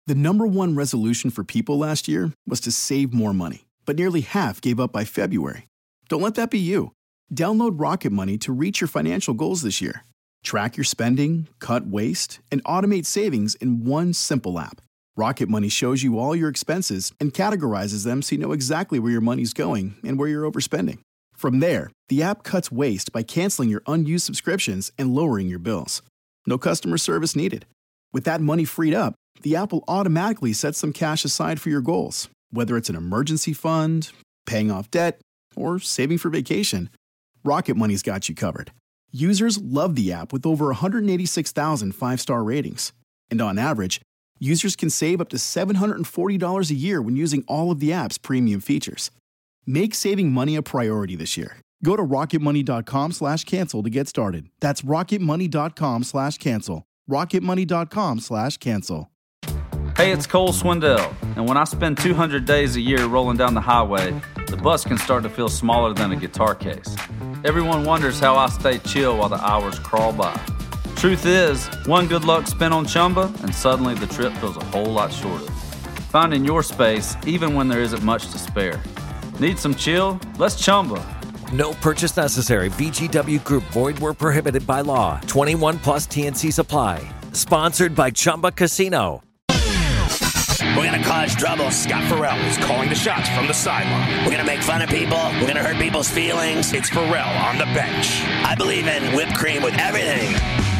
The number one resolution for people last year was to save more money, but nearly half gave up by February. Don't let that be you. Download Rocket Money to reach your financial goals this year. Track your spending, cut waste, and automate savings in one simple app. Rocket Money shows you all your expenses and categorizes them so you know exactly where your money's going and where you're overspending. From there, the app cuts waste by canceling your unused subscriptions and lowering your bills. No customer service needed. With that money freed up, the app will automatically set some cash aside for your goals, whether it's an emergency fund, paying off debt, or saving for vacation. Rocket Money's got you covered. Users love the app with over 186,000 five-star ratings. And on average, users can save up to $740 a year when using all of the app's premium features. Make saving money a priority this year. Go to rocketmoney.com/cancel to get started. That's rocketmoney.com/cancel. rocketmoney.com/cancel. Hey, it's Cole Swindell, and when I spend 200 days a year rolling down the highway, the bus can start to feel smaller than a guitar case. Everyone wonders how I stay chill while the hours crawl by. Truth is, one good luck spin on Chumba, and suddenly the trip feels a whole lot shorter. Finding your space, even when there isn't much to spare. Need some chill? Let's Chumba. No purchase necessary. VGW Group. Void where prohibited by law. 21 plus TNC Supply. Sponsored by Chumba Casino. We're going to cause trouble. Scott Farrell is calling the shots from the sideline. We're going to make fun of people. We're going to hurt people's feelings. It's Farrell on the bench. I believe in whipped cream with everything.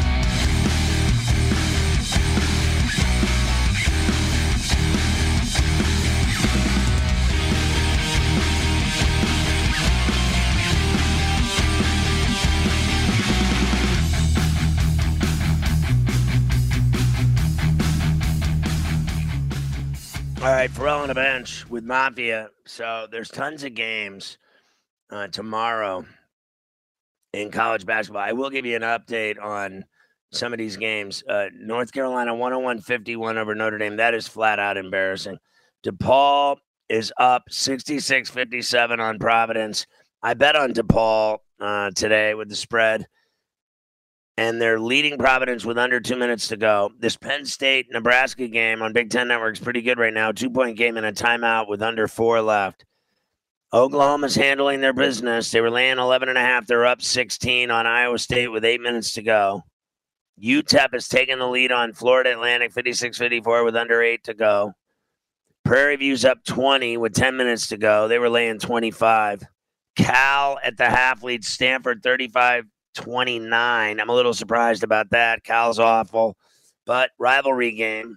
All right, Farrell on the bench with Mafia. So there's tons of games tomorrow in college basketball. I will give you an update on some of these games. North Carolina 101-51 over Notre Dame. That is flat out embarrassing. DePaul is up 66-57 on Providence. I bet on DePaul today with the spread. And they're leading Providence with under 2 minutes to go. This Penn State-Nebraska game on Big Ten Network is pretty good right now. 2-point game and a timeout with under 4 left. Oklahoma's handling their business. They were laying 11.5. They're up 16 on Iowa State with 8 minutes to go. UTEP is taking the lead on Florida Atlantic 56-54 with under 8 to go. Prairie View's up 20 with 10 minutes to go. They were laying 25. Cal at the half leads Stanford 35-29. I'm a little surprised about that. Cal's awful, but rivalry game.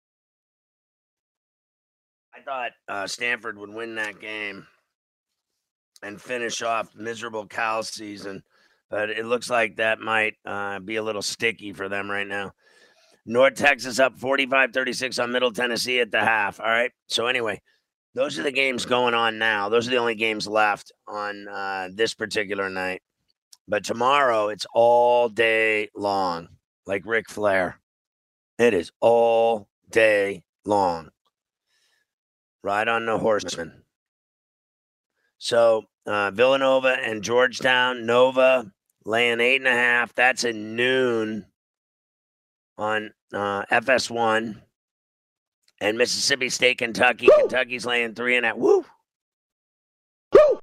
I thought Stanford would win that game and finish off miserable Cal season, but it looks like that might be a little sticky for them right now. North Texas up 45-36 on Middle Tennessee at the half. All right. So anyway, those are the games going on now. Those are the only games left on this particular night. But tomorrow, it's all day long, like Ric Flair. It is all day long. Ride on the horseman. So, Villanova and Georgetown. Nova laying 8.5. That's at noon on FS1. And Mississippi State, Kentucky. Woo! Kentucky's laying 3.5. Woo! Woo!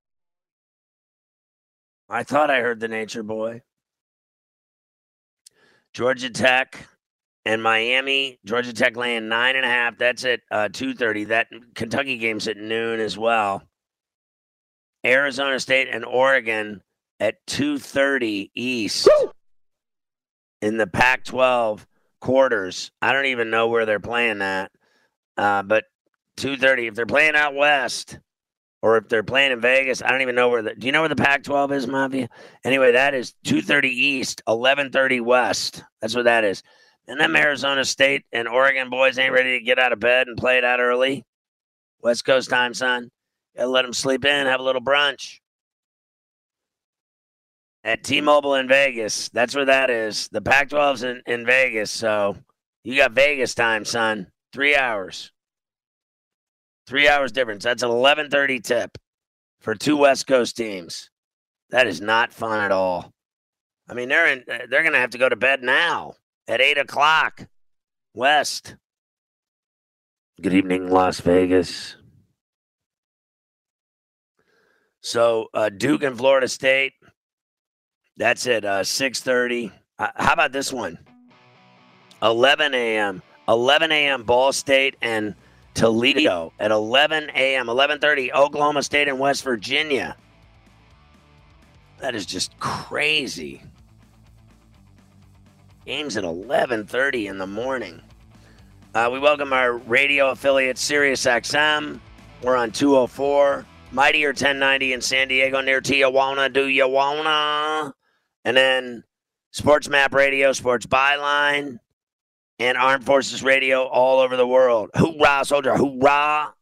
I thought I heard the Nature Boy. Georgia Tech and Miami. Georgia Tech laying 9.5. That's at 2:30. That Kentucky game's at noon as well. Arizona State and Oregon at 2:30 East in the Pac-12 quarters. I don't even know where they're playing that. But 2:30. If they're playing out west, or if they're playing in Vegas, I don't even know where do you know where the Pac-12 is, Mafia? Anyway, that is 2:30 East, 11:30 West. That's what that is. And them Arizona State and Oregon boys ain't ready to get out of bed and play it out early. West Coast time, son. Gotta let them sleep in, have a little brunch. At T-Mobile in Vegas. That's where that is. The Pac-12's in Vegas, so you got Vegas time, son. 3 hours. 3 hours difference. That's an 11:30 tip for two West Coast teams. That is not fun at all. I mean, they're going to have to go to bed now at 8 o'clock West. Good evening, Las Vegas. So Duke and Florida State. That's at 6:30. How about this one? 11 a.m. 11 a.m. Ball State and Toledo at 11 a.m. 11:30 Oklahoma State and West Virginia. That is just crazy. Games at 11:30 in the morning. We welcome our radio affiliate, SiriusXM. We're on 204. Mightier 1090 in San Diego near Tijuana. Do you wanna? And then Sports Map Radio, Sports Byline, and Armed Forces Radio all over the world. Hoorah, soldier, hoorah.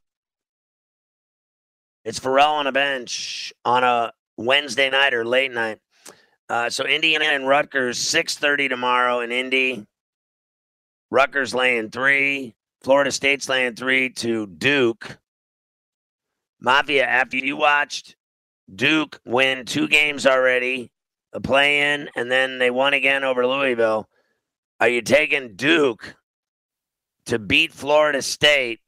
It's Pharrell on a bench on a Wednesday night or late night. So Indiana and Rutgers, 6:30 tomorrow in Indy. Rutgers laying 3. Florida State's laying 3 to Duke. Mafia, after you watched Duke win 2 games already, the play-in, and then they won again over Louisville, are you taking Duke to beat Florida State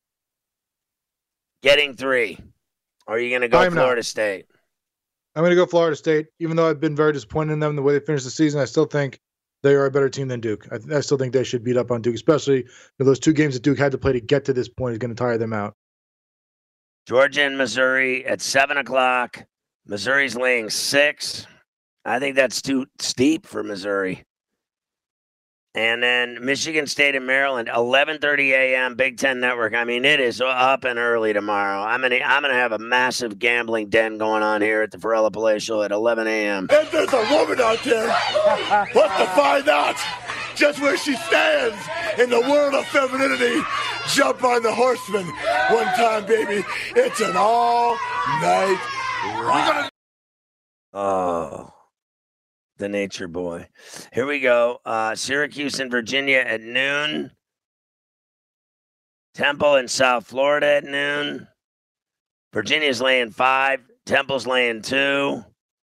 getting 3? Or are you going to go Florida State? I'm going to go Florida State. Even though I've been very disappointed in them the way they finished the season, I still think they are a better team than Duke. I still think they should beat up on Duke, especially those 2 games that Duke had to play to get to this point is going to tire them out. Georgia and Missouri at 7 o'clock. Missouri's laying 6. I think that's too steep for Missouri. And then Michigan State and Maryland, 11:30 a.m. Big Ten Network. I mean, it is up and early tomorrow. I'm gonna have a massive gambling den going on here at the Varela Palatial at 11 a.m. If there's a woman out there, wants to find out just where she stands in the world of femininity, jump on the Horseman one time, baby. It's an all-night ride. Oh. The Nature Boy. Here we go. Syracuse and Virginia at noon. Temple and South Florida at noon. Virginia's laying 5. Temple's laying 2.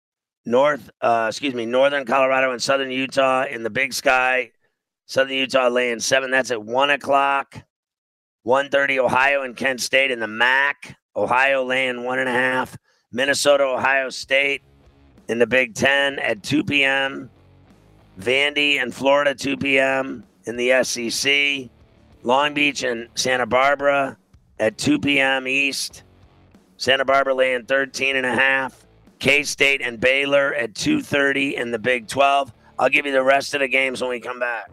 Northern Colorado and Southern Utah in the Big Sky. Southern Utah laying 7. That's at 1 o'clock. 1:30 Ohio and Kent State in the MAC. Ohio laying 1.5. Minnesota, Ohio State in the Big Ten at 2 p.m. Vandy and Florida, 2 p.m. in the SEC. Long Beach and Santa Barbara at 2 p.m. East. Santa Barbara laying 13.5. K-State and Baylor at 2:30 in the Big 12. I'll give you the rest of the games when we come back.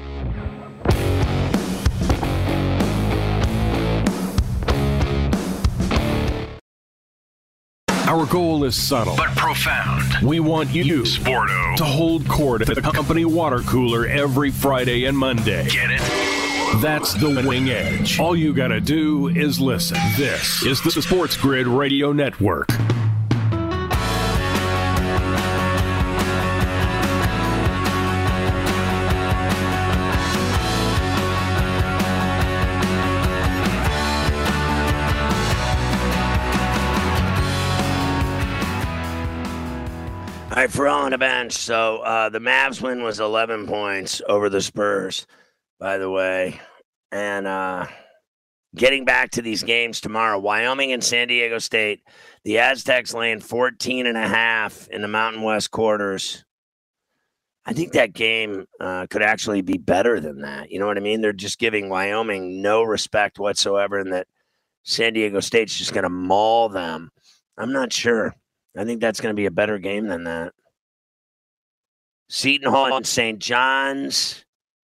Our goal is subtle but profound. We want you, Sporto, to hold court at the company water cooler every Friday and Monday. Get it? That's the Wing Edge. All you gotta do is listen. This is the Sports Grid Radio Network. All right, for all on the bench. So the Mavs win was 11 points over the Spurs, by the way. And getting back to these games tomorrow, Wyoming and San Diego State. The Aztecs laying 14.5 in the Mountain West quarters. I think that game could actually be better than that. You know what I mean? They're just giving Wyoming no respect whatsoever, and that San Diego State's just going to maul them. I'm not sure. I think that's going to be a better game than that. Seton Hall and St. John's.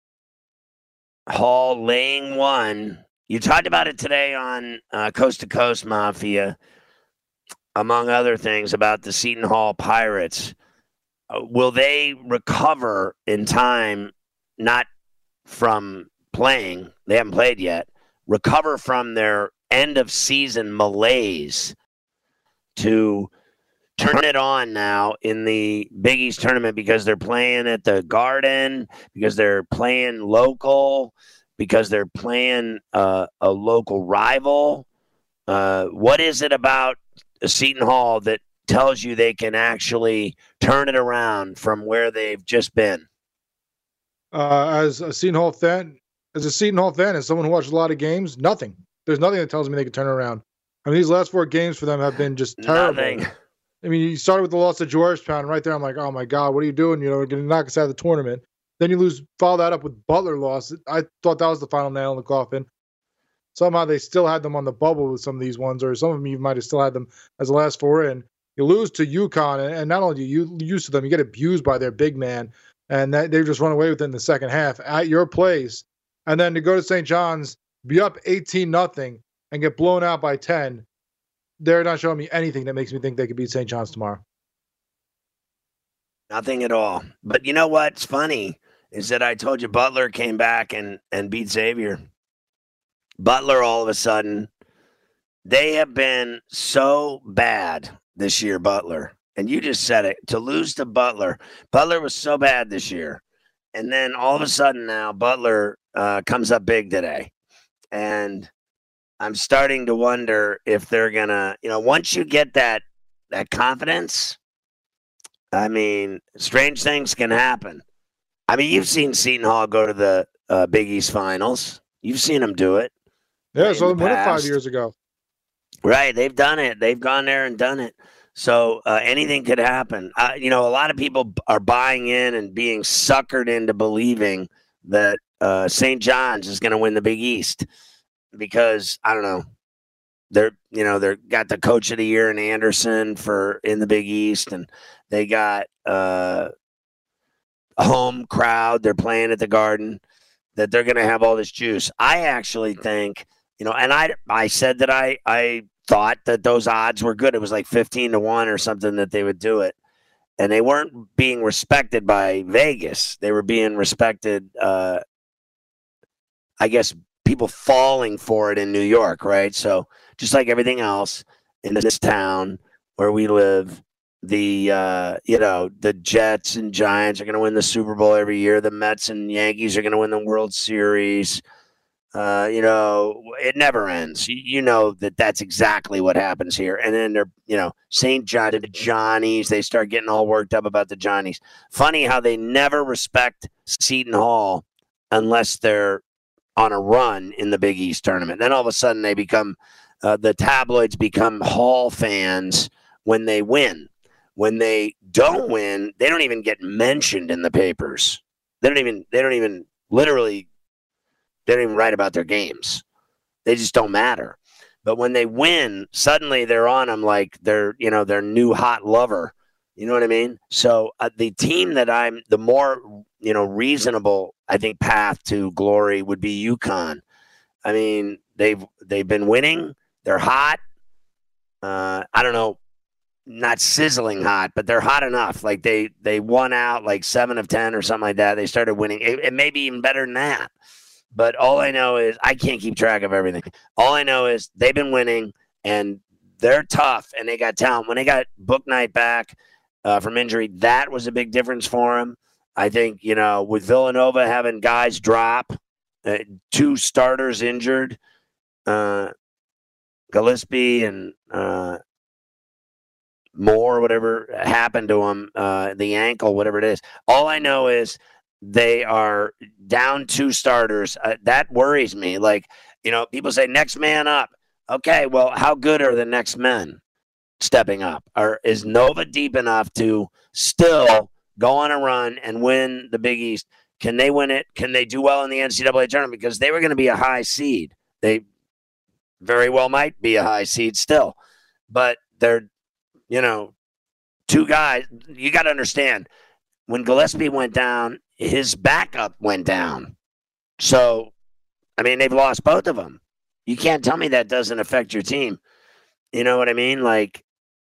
Hall laying 1. You talked about it today on Coast to Coast Mafia, among other things, about the Seton Hall Pirates. Will they recover in time, not from playing, they haven't played yet, recover from their end-of-season malaise to turn it on now in the Big East tournament because they're playing at the Garden, because they're playing local, because they're playing a local rival? What is it about Seton Hall that tells you they can actually turn it around from where they've just been? As a Seton Hall fan, as a Seton Hall fan, as someone who watches a lot of games, nothing. There's nothing that tells me they can turn around. I mean, these last 4 games for them have been just terrible. Nothing. I mean, you started with the loss to Georgetown, and right there I'm like, oh my God, what are you doing? You know, going to knock us out of the tournament. Then you follow that up with Butler loss. I thought that was the final nail in the coffin. Somehow they still had them on the bubble with some of these ones, or some of them you might have still had them as the last 4 in. You lose to UConn, and not only do you lose to them, you get abused by their big man, and they just run away with it in the second half at your place. And then to go to St. John's, be up 18-0, and get blown out by 10, they're not showing me anything that makes me think they could beat St. John's tomorrow. Nothing at all. But you know what's funny is that I told you Butler came back and beat Xavier. Butler, all of a sudden, they have been so bad this year, Butler. And you just said it. To lose to Butler. Butler was so bad this year. And then all of a sudden now, Butler comes up big today. And I'm starting to wonder if they're going to, once you get that confidence, I mean, strange things can happen. I mean, you've seen Seton Hall go to the Big East Finals. You've seen them do it. Yeah, so they won it 5 years ago. Right, they've done it. They've gone there and done it. So anything could happen. A lot of people are buying in and being suckered into believing that St. John's is going to win the Big East because, I don't know, they're got the coach of the year in Anderson in the Big East, and they got a home crowd. They're playing at the Garden, that they're going to have all this juice. I actually think, and I said that I thought that those odds were good. It was like 15-1 or something that they would do it. And they weren't being respected by Vegas. They were being respected, I guess, people falling for it in New York, right? So just like everything else in this town where we live, the Jets and Giants are going to win the Super Bowl every year. The Mets and Yankees are going to win the World Series. It never ends. You know that's exactly what happens here. And then they're, St. John to the Johnnies. They start getting all worked up about the Johnnies. Funny how they never respect Seton Hall unless they're on a run in the Big East tournament. Then all of a sudden they become, the tabloids become Hall fans when they win. When they don't win, they don't even get mentioned in the papers. They don't even write about their games. They just don't matter. But when they win, suddenly they're on them like they're their new hot lover. You know what I mean? So the team that I'm the more, reasonable, I think, path to glory would be UConn. I mean, they've been winning. They're hot. I don't know, not sizzling hot, but they're hot enough. Like they won out like 7 of 10 or something like that. They started winning. It may be even better than that. But all I know is I can't keep track of everything. All I know is they've been winning, and they're tough, and they got talent. When they got Bouknight back from injury, that was a big difference for them. I think, with Villanova having guys drop, 2 starters injured, Gillespie and Moore, whatever happened to him, the ankle, whatever it is. All I know is they are down 2 starters. That worries me. Like, people say next man up. Okay, well, how good are the next men stepping up? Or is Nova deep enough to still go on a run and win the Big East? Can they win it? Can they do well in the NCAA tournament? Because they were going to be a high seed. They very well might be a high seed still. But they're, 2 guys. You got to understand, when Gillespie went down, his backup went down. So, I mean, they've lost both of them. You can't tell me that doesn't affect your team. You know what I mean? Like,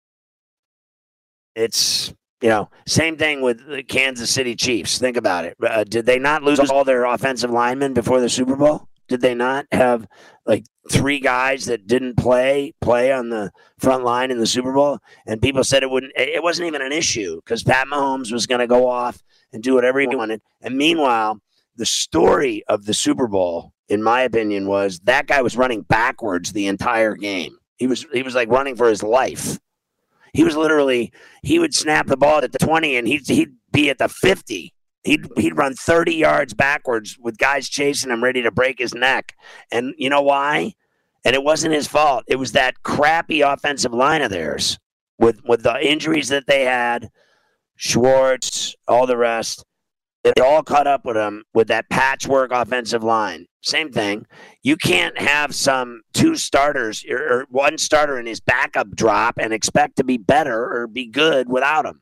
it's, same thing with the Kansas City Chiefs. Think about it. Did they not lose all their offensive linemen before the Super Bowl? Did they not have like 3 guys that didn't play on the front line in the Super Bowl? And people said it wasn't even an issue because Pat Mahomes was going to go off and do whatever he wanted. And meanwhile, the story of the Super Bowl, in my opinion, was that guy was running backwards the entire game. He was like running for his life. He would snap the ball at the 20 and he'd be at the 50. He'd run 30 yards backwards with guys chasing him, ready to break his neck. And you know why? And it wasn't his fault. It was that crappy offensive line of theirs with the injuries that they had, Schwartz, all the rest. It all caught up with him with that patchwork offensive line. Same thing. You can't have some two starters or one starter in his backup drop and expect to be better or be good without him.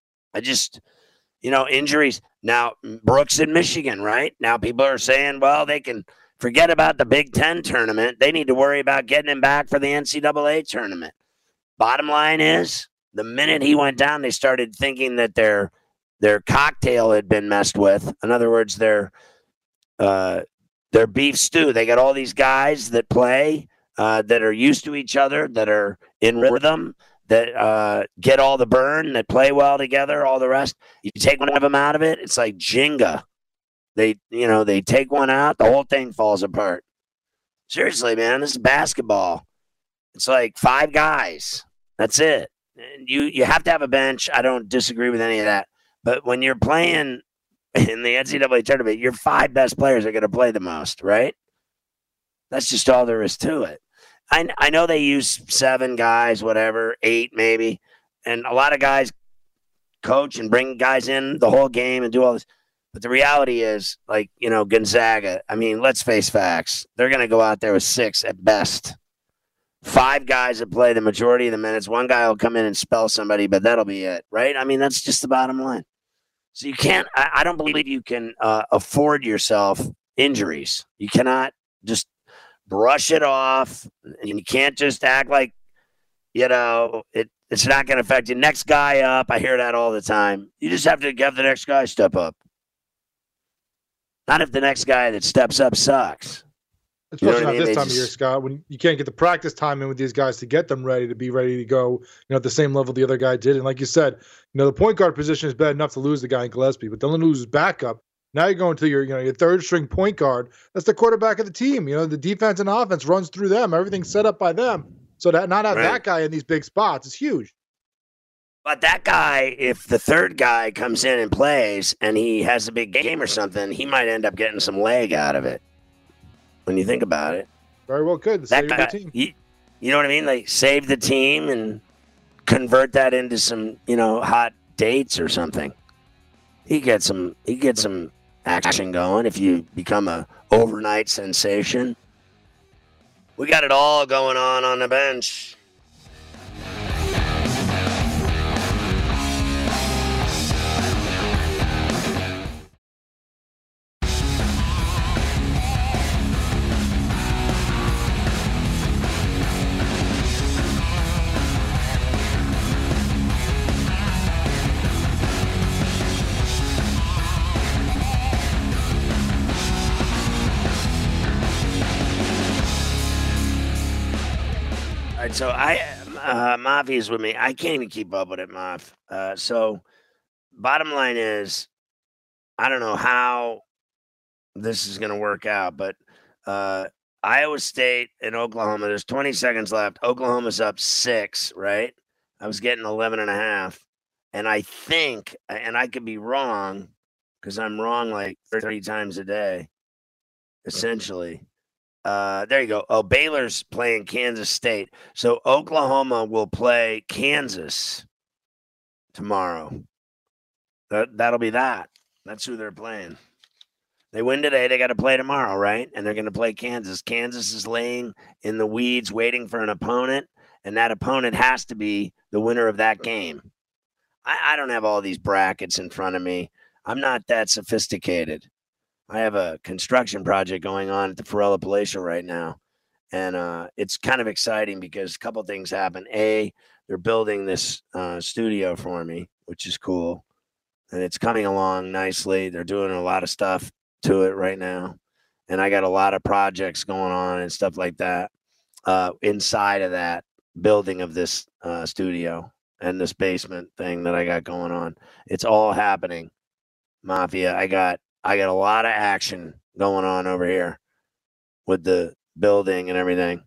Injuries. Now, Brooks in Michigan, right? Now people are saying, well, they can forget about the Big Ten tournament. They need to worry about getting him back for the NCAA tournament. Bottom line is, the minute he went down, they started thinking that their cocktail had been messed with. In other words, their beef stew. They got all these guys that play that are used to each other, that are in rhythm, that get all the burn, that play well together, all the rest. You take one of them out of it, it's like Jenga. They take one out, the whole thing falls apart. Seriously, man, this is basketball. It's like 5 guys. That's it. You have to have a bench. I don't disagree with any of that. But when you're playing in the NCAA tournament, your 5 best players are going to play the most, right? That's just all there is to it. I know they use 7 guys, whatever, 8 maybe. And a lot of guys coach and bring guys in the whole game and do all this. But the reality is, like, Gonzaga, I mean, let's face facts. They're going to go out there with 6 at best. 5 guys that play the majority of the minutes. 1 guy will come in and spell somebody, but that'll be it, right? I mean, that's just the bottom line. So you can't – I don't believe you can afford yourself injuries. You cannot just brush it off, and you can't just act like, it's not going to affect you. Next guy up, I hear that all the time. You just have to have the next guy step up. Not if the next guy that steps up sucks. Especially not this time of year, Scott, when you can't get the practice time in with these guys to get them ready to go, at the same level the other guy did. And like you said, the point guard position is bad enough to lose the guy in Gillespie, but then lose his backup. Now you're going to your third string point guard. That's the quarterback of the team. The defense and offense runs through them. Everything's set up by them. So that not have that guy in these big spots is huge. But that guy, if the third guy comes in and plays and he has a big game or something, he might end up getting some leg out of it. When you think about it, very well could save the team. You know what I mean? Like save the team and convert that into some hot dates or something. He gets some action going if you become a overnight sensation. We got it all going on the bench. So Mafia's with me. I can't even keep up with it, Maf. So bottom line is, I don't know how this is going to work out, but Iowa State and Oklahoma, there's 20 seconds left. Oklahoma's up 6, right? I was getting 11.5. And I think, and I could be wrong, because I'm wrong like 30 times a day, essentially. There you go. Oh, Baylor's playing Kansas State. So Oklahoma will play Kansas tomorrow. That'll be that. That's who they're playing. They win today. They got to play tomorrow, right? And they're going to play Kansas. Kansas is laying in the weeds waiting for an opponent, and that opponent has to be the winner of that game. I don't have all these brackets in front of me. I'm not that sophisticated. I have a construction project going on at the Farella Palatial right now, and it's kind of exciting because a couple things happen. A, they're building this studio for me, which is cool, and it's coming along nicely. They're doing a lot of stuff to it right now, and I got a lot of projects going on and stuff like that inside of that building of this studio and this basement thing that I got going on. It's all happening, Mafia. I got a lot of action going on over here with the building and everything.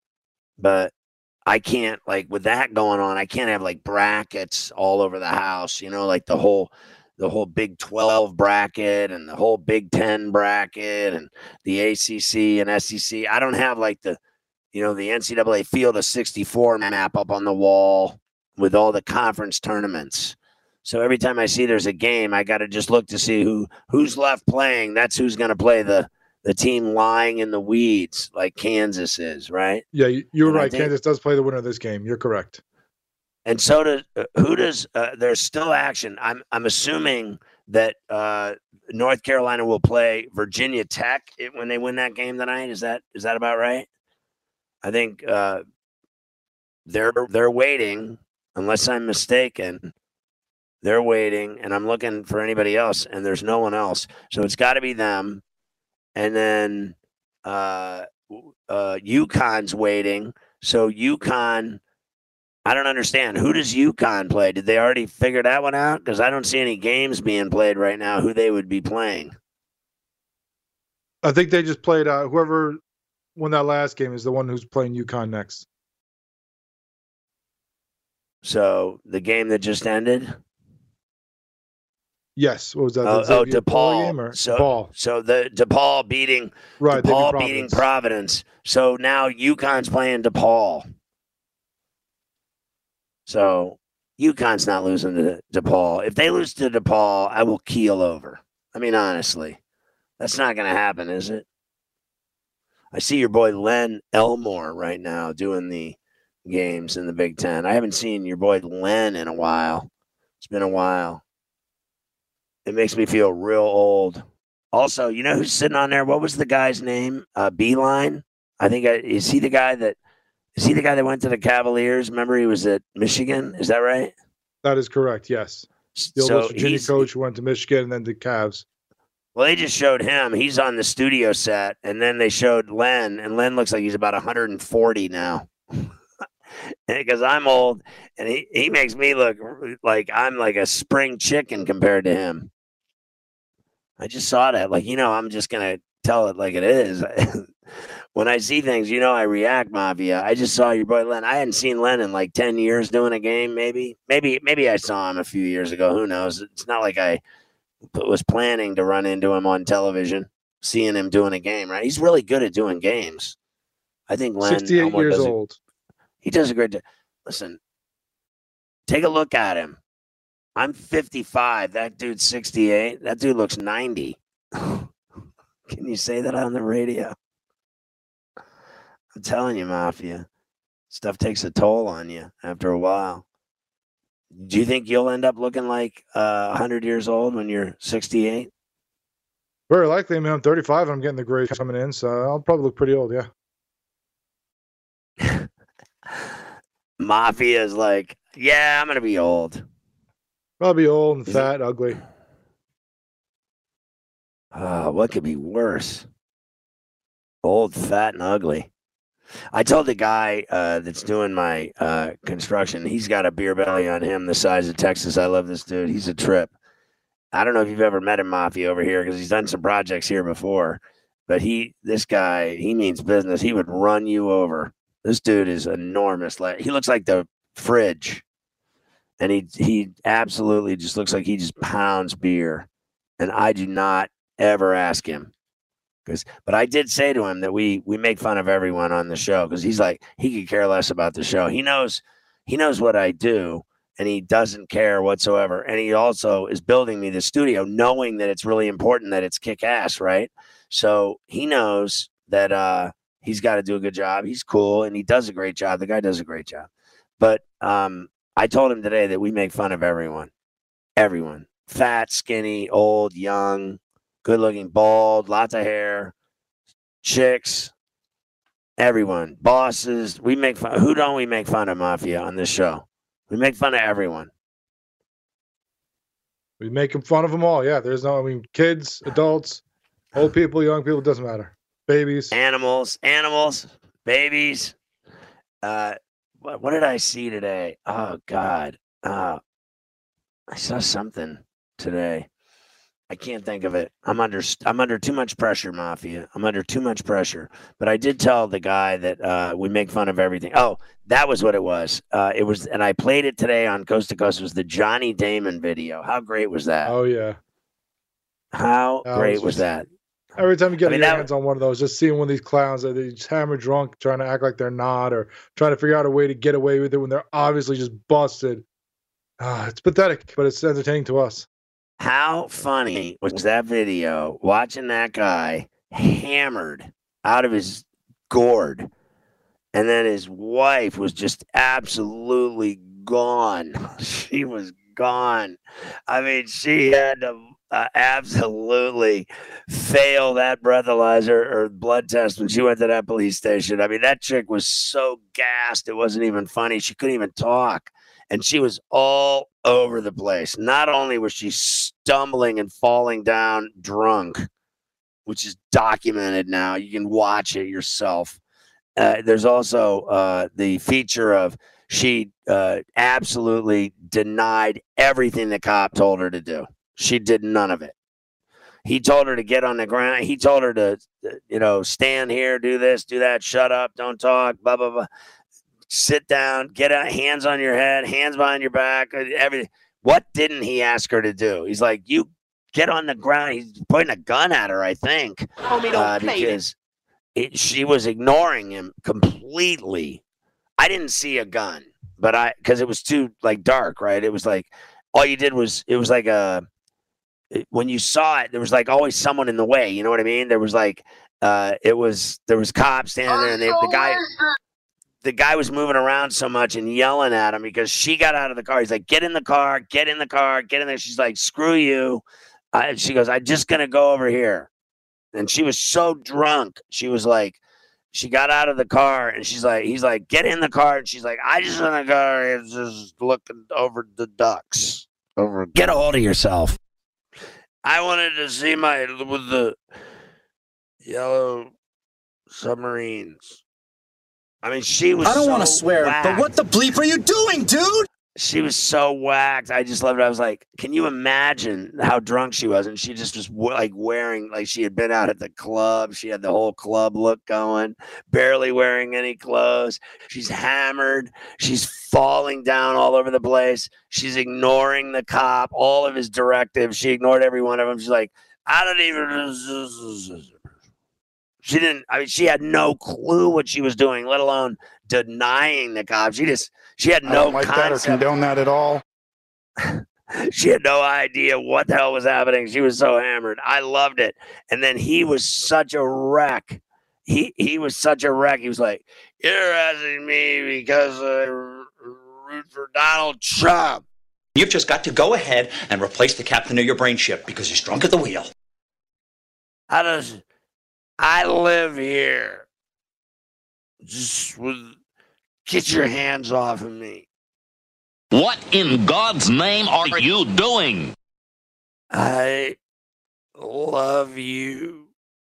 But I can't, like, with that going on, I can't have, like, brackets all over the house, like the whole the whole Big 12 bracket and the whole Big 10 bracket and the ACC and SEC. I don't have like the NCAA Field of 64 map up on the wall with all the conference tournaments. So every time I see there's a game, I got to just look to see who's left playing. That's who's going to play the team lying in the weeds like Kansas is, right? Yeah, you're right. Kansas does play the winner of this game. You're correct. And so there's still action. I'm assuming that North Carolina will play Virginia Tech when they win that game tonight. Is that about right? I think they're waiting, unless I'm mistaken. They're waiting, and I'm looking for anybody else, and there's no one else. So it's got to be them. And then UConn's waiting. So UConn, I don't understand. Who does UConn play? Did they already figure that one out? Because I don't see any games being played right now who they would be playing. I think they just played whoever won that last game is the one who's playing UConn next. So the game that just ended? Yes. What was that? DePaul game or DePaul. So the DePaul beating Providence. So now UConn's playing DePaul. So UConn's not losing to DePaul. If they lose to DePaul, I will keel over. I mean, honestly, that's not going to happen, is it? I see your boy Len Elmore right now doing the games in the Big Ten. I haven't seen your boy Len in a while. It's been a while. It makes me feel real old. Also, you know who's sitting on there? What was the guy's name? Beeline. I think is he the guy that went to the Cavaliers? Remember, he was at Michigan. Is that right? That is correct. Yes. The old West Virginia coach who went to Michigan and then to Cavs. Well, they just showed him. He's on the studio set, and then they showed Len, and Len looks like he's about 140 now. Because I'm old, and he makes me look like I'm like a spring chicken compared to him. I just saw that. I'm just going to tell it like it is. When I see things, I react, Mafia. I just saw your boy Len. I hadn't seen Len in like 10 years doing a game, maybe. Maybe I saw him a few years ago. Who knows? It's not like I was planning to run into him on television, seeing him doing a game, right? He's really good at doing games. I think Len 68 years old. He does a great job. Listen, take a look at him. I'm 55. That dude's 68. That dude looks 90. Can you say that on the radio? I'm telling you, Mafia. Stuff takes a toll on you after a while. Do you think you'll end up looking like 100 years old when you're 68? Very likely. I mean, I'm 35 and I'm getting the gray coming in, so I'll probably look pretty old, yeah. Mafia is like, yeah, I'm going to be old. I'll be old and fat, ugly. What could be worse? Old, fat, and ugly. I told the guy that's doing my construction, he's got a beer belly on him the size of Texas. I love this dude. He's a trip. I don't know if you've ever met him, Mafia, over here, because he's done some projects here before. But this guy, he means business. He would run you over. This dude is enormous. He looks like the fridge. And he absolutely just looks like he just pounds beer. And I do not ever ask him. But I did say to him that we make fun of everyone on the show, because he's like, he could care less about the show. He knows what I do, and he doesn't care whatsoever. And he also is building me the studio, knowing that it's really important that it's kick ass, right? So he knows that he's got to do a good job. He's cool, and he does a great job. The guy does a great job. But I told him today that we make fun of everyone. Everyone. Fat, skinny, old, young, good-looking, bald, lots of hair, chicks, everyone, bosses. We make fun. Who don't we make fun of, Mafia, on this show? We make fun of everyone. We make fun of them all. Yeah, kids, adults, old people, young people, doesn't matter. Babies. Animals, babies. What did I see today? Oh, God. I saw something today. I can't think of it. I'm under too much pressure, Mafia. I'm under too much pressure. But I did tell the guy that we make fun of everything. Oh, that was what it was. And I played it today on Coast to Coast. It was the Johnny Damon video. How great was that? Oh yeah. How great was that? Every time you get your hands on one of those, just seeing one of these clowns that they just hammered drunk, trying to act like they're not, or trying to figure out a way to get away with it when they're obviously just busted. It's pathetic, but it's entertaining to us. How funny was that video? Watching that guy hammered out of his gourd, and then his wife was just absolutely gone. She was gone. I mean, she had to absolutely fail that breathalyzer or blood test when she went to that police station. I mean, that chick was so gassed, it wasn't even funny. She couldn't even talk. And she was all over the place. Not only was she stumbling and falling down drunk, which is documented now. You can watch it yourself. There's also the feature of she absolutely denied everything the cop told her to do. She did none of it. He told her to get on the ground. He told her to, stand here, do this, do that, shut up, don't talk, blah, blah, blah. Sit down, get hands on your head, hands behind your back, everything. What didn't he ask her to do? He's like, you get on the ground. He's pointing a gun at her, I think, because she was ignoring him completely. I didn't see a gun, but because it was too dark, right? It was like all you did was when you saw it, there was always someone in the way. You know what I mean? There was there was cops standing there, and the guy was moving around so much and yelling at him because she got out of the car. He's like, get in the car, get in the car, get in there. She's like, screw you. She goes, I'm just going to go over here. And she was so drunk. She was like, she got out of the car and he's like, get in the car. And she's like, I just want to go just looking over the ducks. Get a hold of yourself. I wanted to see with the yellow submarines. I mean, she was. I don't want to swear, but what the bleep are you doing, dude? She was so whacked. I just loved it. I was like, can you imagine how drunk she was? And she just was wearing, she had been out at the club. She had the whole club look going, barely wearing any clothes. She's hammered. She's falling down all over the place. She's ignoring the cop, all of his directives. She ignored every one of them. She's like, I don't even. She had no clue what she was doing, let alone denying the cops. She had no concept. That or condone that at all. She had no idea what the hell was happening. She was so hammered. I loved it. And then he was such a wreck. He was such a wreck. He was like, you're asking me because I root for Donald Trump. You've just got to go ahead and replace the captain of your brain ship because he's drunk at the wheel. I live here. Get your hands off of me. What in God's name are you doing? I love you.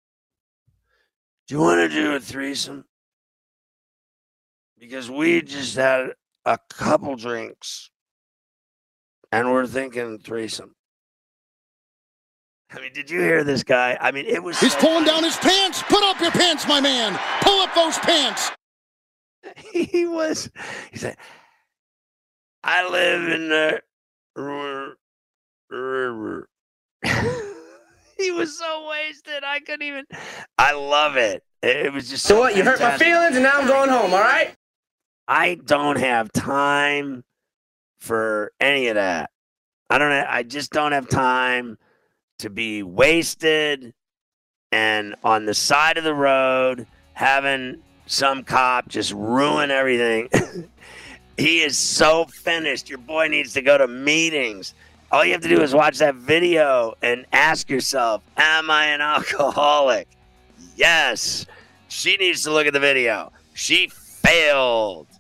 Do you want to do a threesome? Because we just had a couple drinks and we're thinking threesome. I mean, did you hear this guy? I mean, it was. He's pulling down his pants. Put up your pants, my man. Pull up those pants. He said, I live in the river. He was so wasted. I couldn't even. I love it. It was just so what? You hurt my feelings and now I'm going home, all right? I don't have time for any of that. I just don't have time to be wasted and on the side of the road having some cop just ruin everything. He is so finished. Your boy needs to go to meetings. All you have to do is watch that video and ask yourself, am I an alcoholic? Yes. She needs to look at the video. She failed.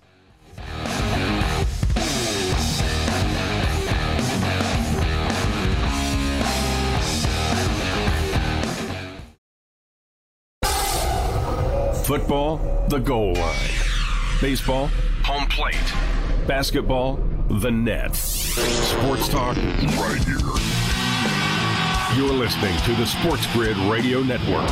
Football, the goal line. Baseball, home plate. Basketball, the net. Sports talk right here. You're listening to the Sports Grid Radio Network.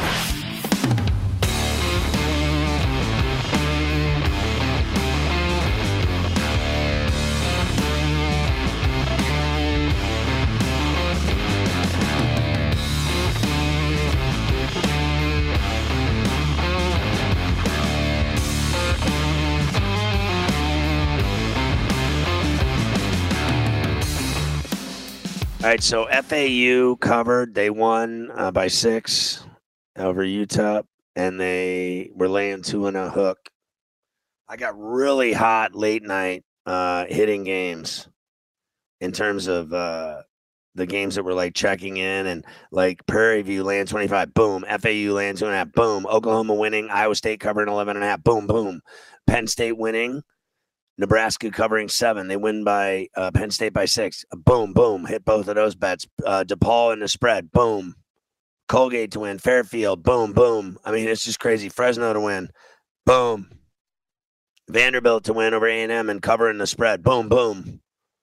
All right, so FAU covered. They won by 6 over UTEP, and they were laying 2 and a hook. I got really hot late night hitting games in terms of the games that were like checking in and like Prairie View laying 25, boom. FAU laying 2.5, boom. Oklahoma winning. Iowa State covering 11.5, boom, boom. Penn State winning. Nebraska covering 7. They win by Penn State by 6. Boom, boom. Hit both of those bets. DePaul in the spread. Boom. Colgate to win. Fairfield. Boom, boom. I mean, it's just crazy. Fresno to win. Boom. Vanderbilt to win over A&M and covering the spread. Boom, boom.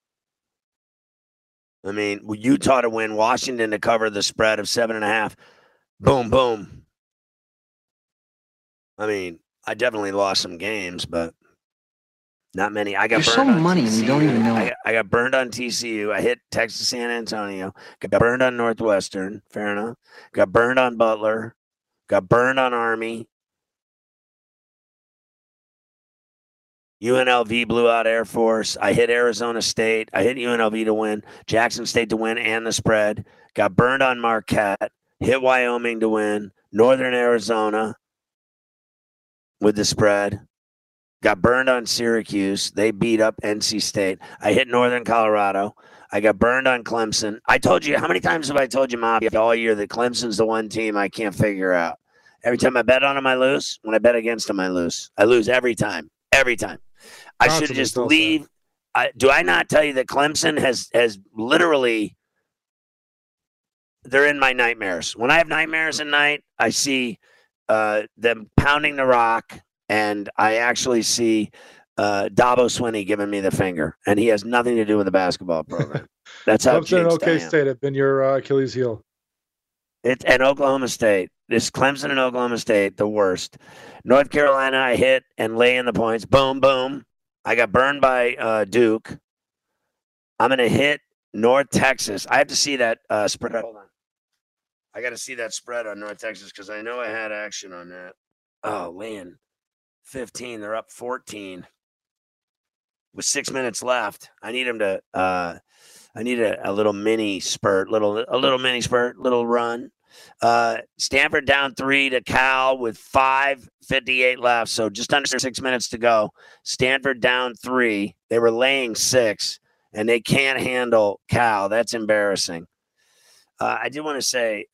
I mean, Utah to win. Washington to cover the spread of 7.5. Boom, boom. I mean, I definitely lost some games, but not many. I got There's burned so on money TCU. and you don't even know it. I got burned on TCU. I hit Texas San Antonio. Got burned on Northwestern. Fair enough. Got burned on Butler. Got burned on Army. UNLV blew out Air Force. I hit Arizona State. I hit UNLV to win. Jackson State to win and the spread. Got burned on Marquette. Hit Wyoming to win. Northern Arizona with the spread. Got burned on Syracuse. They beat up NC State. I hit Northern Colorado. I got burned on Clemson. I told you, how many times have I told you, Mafia, all year that Clemson's the one team I can't figure out? Every time I bet on them, I lose. When I bet against them, I lose. I lose every time. Every time. I should just leave. Do I not tell you that Clemson has literally, they're in my nightmares. When I have nightmares at night, I see them pounding the rock. And I actually see Dabo Swinney giving me the finger, and he has nothing to do with the basketball program. That's how Clemson and OK State have been your Achilles heel. And Oklahoma State. This Clemson and Oklahoma State, the worst. North Carolina, I hit and lay in the points. Boom, boom. I got burned by Duke. I'm going to hit North Texas. I have to see that spread. Hold on. I got to see that spread on North Texas because I know I had action on that. Oh, man. 15. They're up 14 with 6 minutes left. I need them to. I need a little mini spurt, little run. Stanford down 3 to Cal with 5:58 left, so just under 6 minutes to go. Stanford down 3. They were laying 6, and they can't handle Cal. That's embarrassing. I did want to say.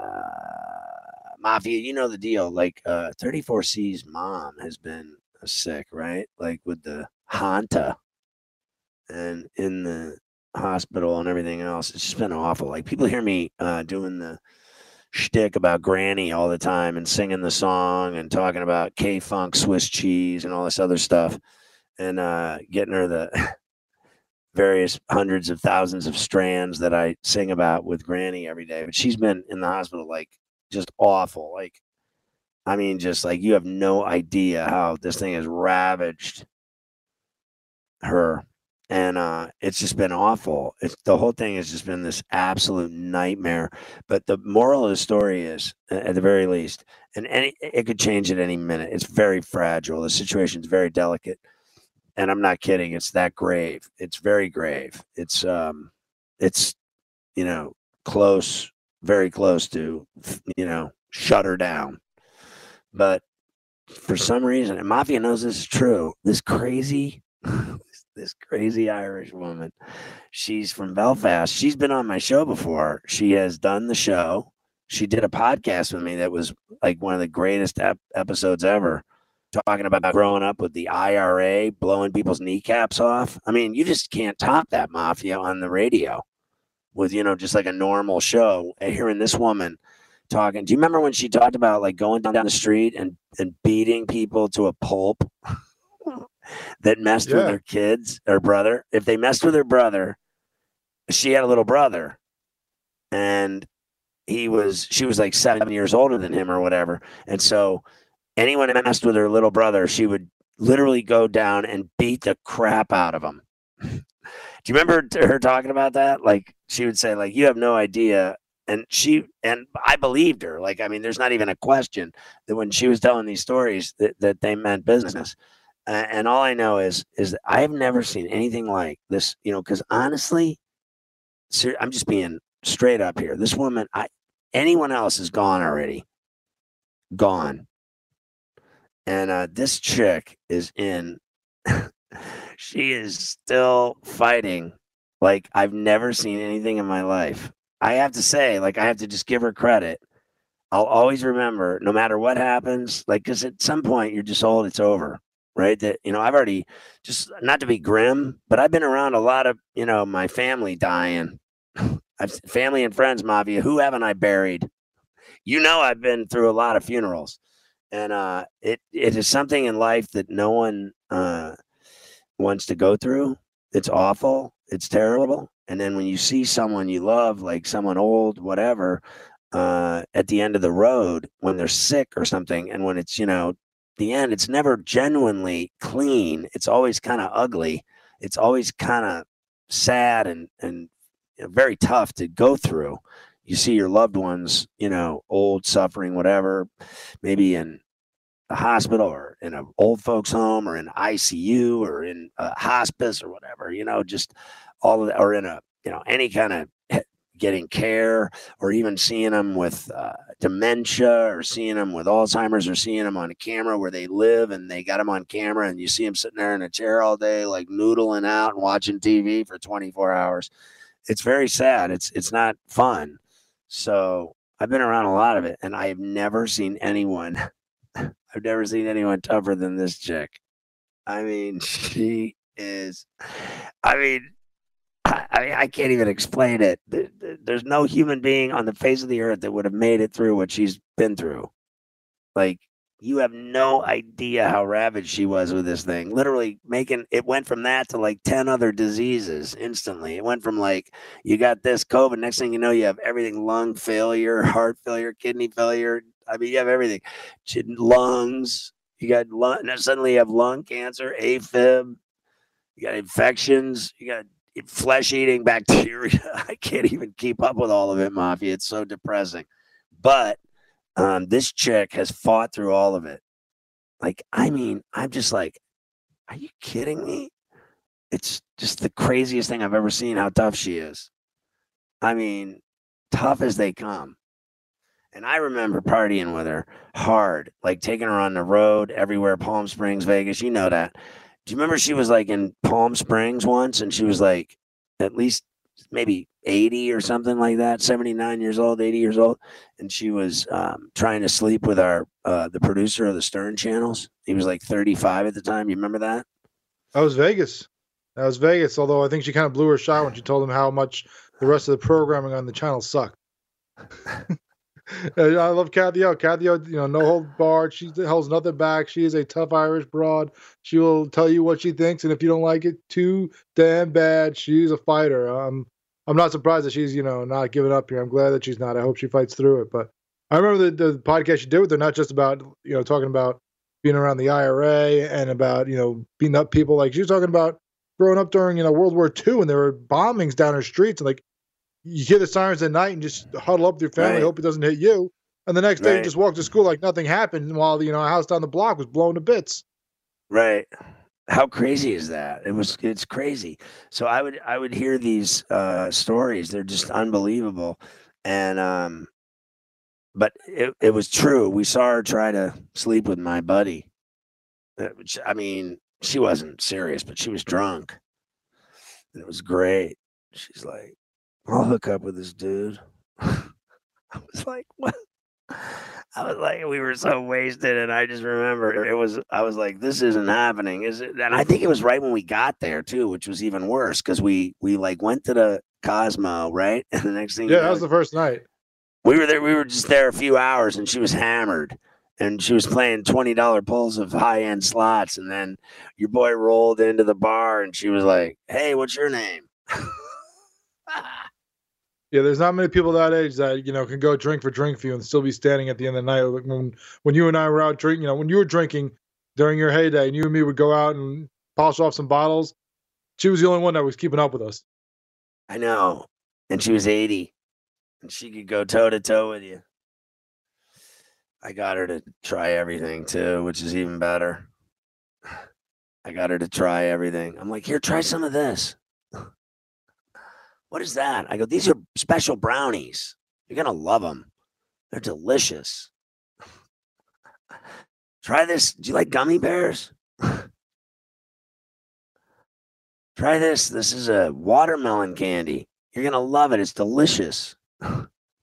Mafia, you know the deal. Like 34C's mom has been sick, right? Like with the Hanta and in the hospital and everything else. It's just been awful. Like people hear me doing the shtick about Granny all the time and singing the song and talking about K-Funk Swiss cheese and all this other stuff and getting her the various hundreds of thousands of strands that I sing about with Granny every day. But she's been in the hospital like just awful. Like, I mean, just like you have no idea how this thing has ravaged her. And it's just been awful. The whole thing has just been this absolute nightmare. But the moral of the story is, at the very least, and it could change at any minute. It's very fragile. The situation's very delicate. And I'm not kidding. It's that grave. It's very grave. It's close. Very close to, shut her down. But for some reason, and Mafia knows this is true, this crazy Irish woman, she's from Belfast. She's been on my show before. She has done the show. She did a podcast with me that was like one of the greatest episodes ever, talking about growing up with the IRA, blowing people's kneecaps off. I mean, you just can't top that, Mafia, on the radio. With, just like a normal show, hearing this woman talking. Do you remember when she talked about like going down the street and beating people to a pulp that messed with their kids or brother? If they messed with her brother, she had a little brother. And she was like 7 years older than him or whatever. And so anyone that messed with her little brother, she would literally go down and beat the crap out of him. Do you remember her talking about that? Like, she would say, like, you have no idea. And I believed her. Like, I mean, there's not even a question that when she was telling these stories that they meant business. And all I know is that I have never seen anything like this, because honestly, I'm just being straight up here. This woman, anyone else is gone already. Gone. And this chick is she is still fighting like I've never seen anything in my life. I have to say, like, I have to just give her credit. I'll always remember, no matter what happens, like, because at some point you're just old, it's over, right? That, I've already, just not to be grim, but I've been around a lot of, my family dying. Family and friends, Mafia. Who haven't I buried? I've been through a lot of funerals. And it is something in life that no one wants to go through. It's awful. It's terrible. And then when you see someone you love, like someone old, whatever, at the end of the road, when they're sick or something, and when it's, the end, it's never genuinely clean. It's always kind of ugly. It's always kind of sad and very tough to go through. You see your loved ones, old, suffering, whatever, maybe in a hospital or in an old folks home or in ICU or in a hospice or whatever, just all of that, or in a, any kind of getting care, or even seeing them with dementia, or seeing them with Alzheimer's, or seeing them on a camera where they live and they got them on camera and you see them sitting there in a chair all day, like noodling out and watching TV for 24 hours. It's very sad. It's not fun. So I've been around a lot of it, and I have never seen anyone tougher than this chick. I mean, she is, I can't even explain it. There's no human being on the face of the earth that would have made it through what she's been through. Like, you have no idea how ravaged she was with this thing. Literally it went from that to like 10 other diseases instantly. It went from like, you got this COVID, next thing you know, you have everything: lung failure, heart failure, kidney failure. I mean, you have everything. Lungs, now suddenly you have lung cancer, AFib, you got infections, you got flesh-eating bacteria. I can't even keep up with all of it, Mafia. It's so depressing. But this chick has fought through all of it. Like, I mean, I'm just like, are you kidding me? It's just the craziest thing I've ever seen, how tough she is. I mean, tough as they come. And I remember partying with her hard, like taking her on the road everywhere, Palm Springs, Vegas. You know that. Do you remember she was like in Palm Springs once, and she was like at least maybe 80 or something like that, 79 years old, 80 years old. And she was trying to sleep with the producer of the Stern channels. He was like 35 at the time. You remember that? That was Vegas. Although I think she kind of blew her shot when she told him how much the rest of the programming on the channel sucked. I love Kathy O. Kathy O, no hold barred. She holds nothing back. She is a tough Irish broad. She will tell you what she thinks, and if you don't like it too damn bad, she's a fighter. I'm not surprised that she's not giving up here. I'm glad that she's not. I hope she fights through it. But I remember the podcast she did with her, not just about talking about being around the IRA and about beating up people. Like, she was talking about growing up during World War II, and there were bombings down her streets, and like, you hear the sirens at night and just huddle up with your family, hope it doesn't hit you. And the next day, you just walk to school like nothing happened, while a house down the block was blown to bits. Right. How crazy is that? It's crazy. So I would hear these stories. They're just unbelievable. And but it was true. We saw her try to sleep with my buddy. Which, I mean, she wasn't serious, but she was drunk. And it was great. She's like, I'll hook up with this dude. I was like, what? I was like, we were so wasted, and I just remember I was like, this isn't happening, is it? And I think it was right when we got there too, which was even worse, because we like went to the Cosmo, right? And the next thing, that was the first night. We were there. We were just there a few hours, and she was hammered, and she was playing $20 pulls of high-end slots, and then your boy rolled into the bar, and she was like, "Hey, what's your name?" Yeah, there's not many people that age that, can go drink for drink for you and still be standing at the end of the night. Like when you and I were out drinking, when you were drinking during your heyday and you and me would go out and polish off some bottles, she was the only one that was keeping up with us. I know. And she was 80. And she could go toe-to-toe with you. I got her to try everything, too, which is even better. I got her to try everything. I'm like, here, try some of this. What is that? I go, these are special brownies. You're going to love them. They're delicious. Try this. Do you like gummy bears? Try this. This is a watermelon candy. You're going to love it. It's delicious. And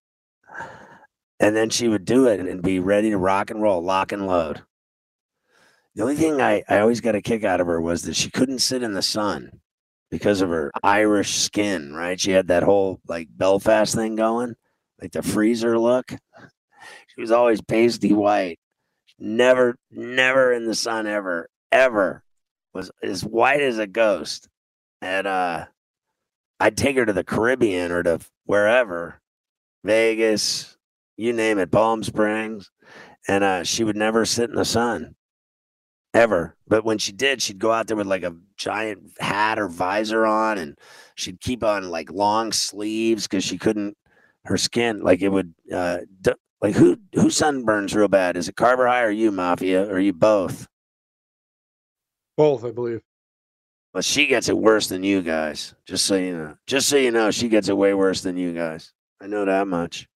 then she would do it and be ready to rock and roll, lock and load. The only thing I always got a kick out of her was that she couldn't sit in the sun because of her Irish skin, right? She had that whole like Belfast thing going, like the freezer look. She was always pasty white. Never in the sun ever was as white as a ghost. And I'd take her to the Caribbean or to wherever, Vegas, you name it, Palm Springs, and she would never sit in the sun. Ever. But when she did, she'd go out there with like a giant hat or visor on, and she'd keep on like long sleeves because she couldn't, her skin, like it would, like who sunburns real bad? Is it Carver High or you, Mafia? Or you both? Both, I believe. But she gets it worse than you guys. Just so you know. Just so you know, she gets it way worse than you guys. I know that much.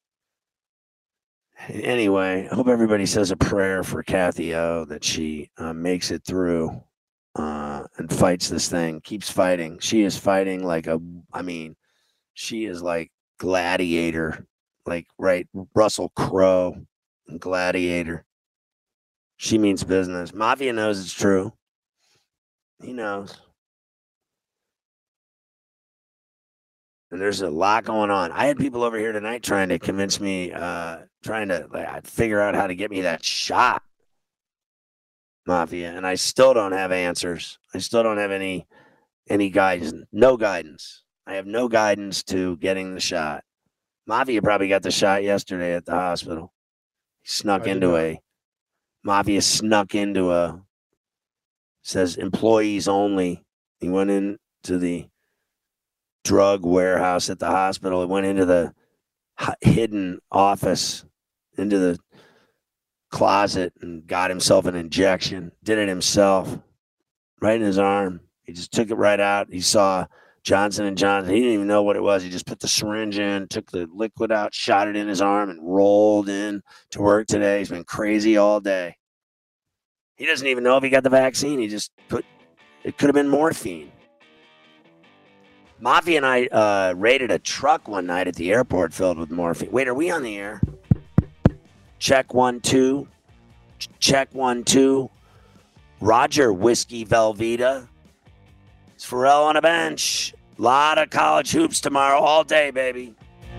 Anyway, I hope everybody says a prayer for Kathy O that she makes it through and fights this thing, keeps fighting. She is fighting like she is like Gladiator, like, right, Russell Crowe and Gladiator. She means business. Mafia knows it's true. He knows. And there's a lot going on. I had people over here tonight trying to convince me, trying to figure out how to get me that shot, Mafia. And I still don't have answers. I still don't have any guidance. No guidance. I have no guidance to getting the shot. Mafia probably got the shot yesterday at the hospital. He Mafia snuck into says employees only. He went into the drug warehouse at the hospital. It went into the hidden office, into the closet, and got himself an injection. Did it himself, right in his arm. He just took it right out. He saw Johnson & Johnson. He didn't even know what it was. He just put the syringe in, took the liquid out, shot it in his arm, and rolled in to work today. He's been crazy all day. He doesn't even know if he got the vaccine. He just it could have been morphine. Mafia and I raided a truck one night at the airport filled with morphine. Wait, are we on the air? Check 1 2. Check 1 2. Roger Whiskey Velveeta. It's Pharrell on a bench. Lot of college hoops tomorrow, all day, baby.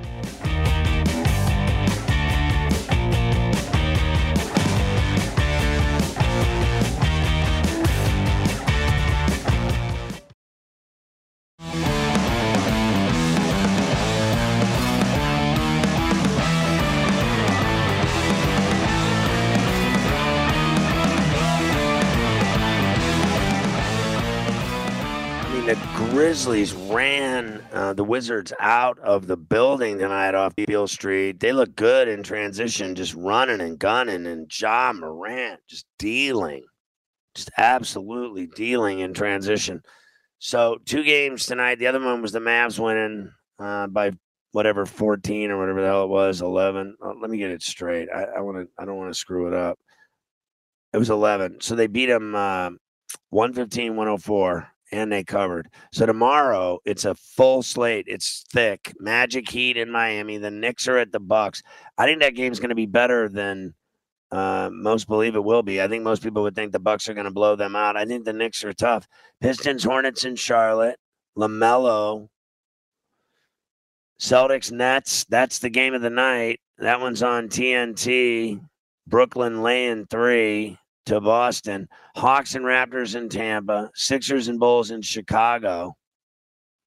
The Grizzlies ran the Wizards out of the building tonight off Beale Street. They look good in transition, just running and gunning, and Ja Morant just dealing, just absolutely dealing in transition. So 2 games tonight. The other one was the Mavs winning by whatever 14 or whatever the hell it was, 11. Let me get it straight. I don't want to screw it up. It was 11. So they beat them 115-104. And they covered. So tomorrow, it's a full slate. It's thick. Magic, Heat in Miami. The Knicks are at the Bucks. I think that game's going to be better than most believe it will be. I think most people would think the Bucks are going to blow them out. I think the Knicks are tough. Pistons, Hornets in Charlotte. LaMelo. Celtics, Nets. That's the game of the night. That one's on TNT. Brooklyn laying 3. To Boston. Hawks and Raptors in Tampa. Sixers and Bulls in Chicago.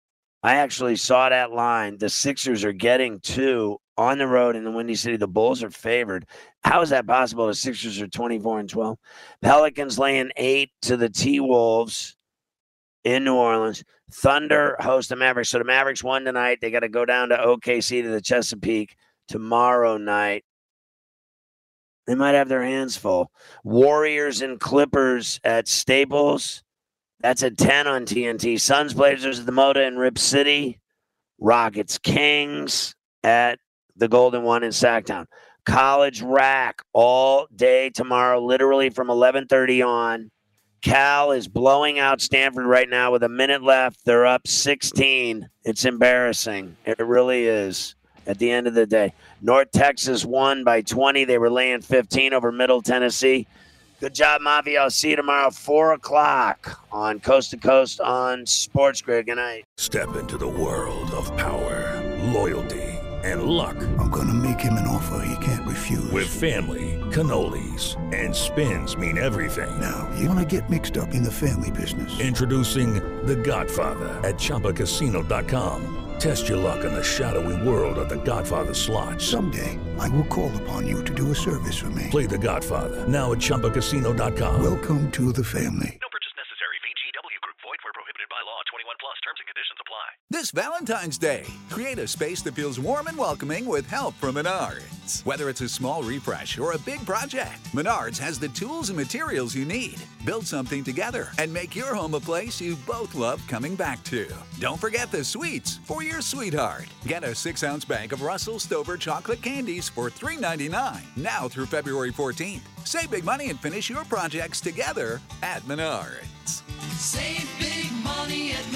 I actually saw that line. The Sixers are getting 2 on the road in the Windy City. The Bulls are favored. How is that possible? The Sixers are 24-12. Pelicans laying 8 to the T-Wolves in New Orleans. Thunder host the Mavericks. So the Mavericks won tonight. They got to go down to OKC to the Chesapeake tomorrow night. They might have their hands full. Warriors and Clippers at Staples. That's at 10 on TNT. Suns Blazers at the Moda in Rip City. Rockets Kings at the Golden One in Sacktown. College Rack all day tomorrow, literally from 11:30 on. Cal is blowing out Stanford right now with a minute left. They're up 16. It's embarrassing. It really is at the end of the day. North Texas won by 20. They were laying 15 over Middle Tennessee. Good job, Mafia. I'll see you tomorrow, 4 o'clock on Coast to Coast on Sports Grid. Good night. Step into the world of power, loyalty, and luck. I'm going to make him an offer he can't refuse. With family, cannolis, and spins mean everything. Now, you want to get mixed up in the family business. Introducing The Godfather at ChumbaCasino.com. Test your luck in the shadowy world of The Godfather slot. Someday, I will call upon you to do a service for me. Play The Godfather now at ChumbaCasino.com. Welcome to the family. No purchase necessary. VGW Group. Void where prohibited by law. 21 plus. Terms and conditions apply. This Valentine's Day, create a space that feels warm and welcoming with help from Menards. Whether it's a small refresh or a big project, Menards has the tools and materials you need. Build something together and make your home a place you both love coming back to. Don't forget the sweets for your sweetheart. Get a 6-ounce bag of Russell Stover chocolate candies for $3.99 now through February 14th. Save big money and finish your projects together at Menards. Save big money at Menards.